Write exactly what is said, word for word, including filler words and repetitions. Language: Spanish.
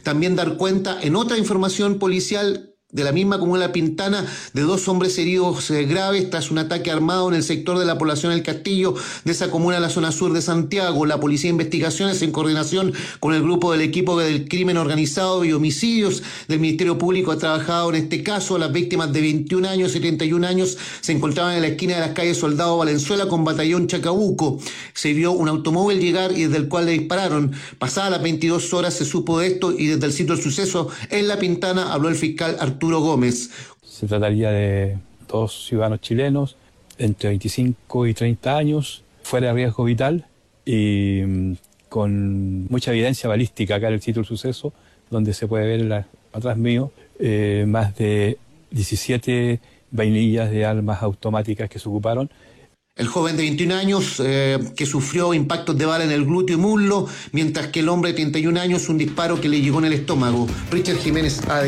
también dar cuenta en otra información policial de la misma comuna de La Pintana, de dos hombres heridos eh, graves tras un ataque armado en el sector de la población El Castillo de esa comuna en la zona sur de Santiago. La Policía de Investigaciones, en coordinación con el grupo del equipo del crimen organizado y homicidios del Ministerio Público, ha trabajado en este caso. Las víctimas de veintiún años y treinta y un años se encontraban en la esquina de las calles Soldado Valenzuela con Batallón Chacabuco. Se vio un automóvil llegar y desde el cual le dispararon. Pasadas las veintidós horas se supo de esto y desde el sitio del suceso en La Pintana habló el fiscal Arturo Arturo Gómez. Se trataría de dos ciudadanos chilenos entre veinticinco y treinta años, fuera de riesgo vital y mmm, con mucha evidencia balística acá en el sitio del suceso, donde se puede ver la, atrás mío eh, más de diecisiete vainillas de armas automáticas que se ocuparon. El joven de veintiún años eh, que sufrió impactos de bala en el glúteo y muslo, mientras que el hombre de treinta y un años un disparo que le llegó en el estómago. Richard Jiménez, A D.